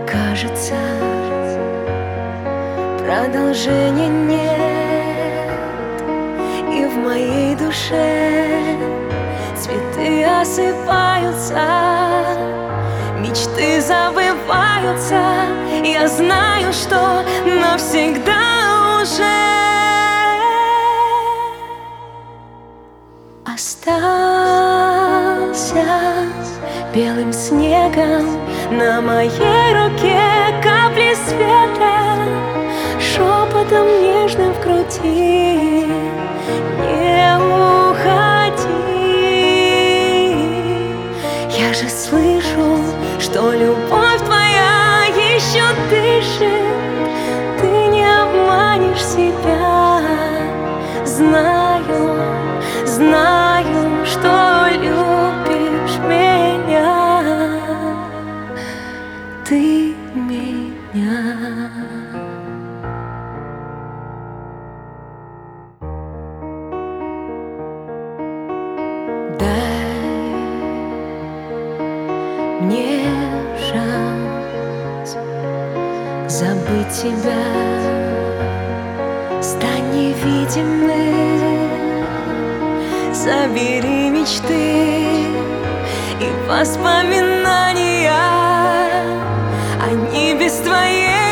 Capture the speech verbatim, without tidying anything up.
Кажется, продолжения нет, и в моей душе цветы осыпаются, мечты забываются. Я знаю, что навсегда уже остался белым снегом на моей руке капли света, шепотом нежным в груди. Не уходи, я же слышу, что любовь твоя еще дышит. Ты не обманешь себя. Знаю, знаю, что любишь меня, ты меня. Дай мне шанс забыть тебя, стань невидимым, забери мечты и воспоминания. Они без твоей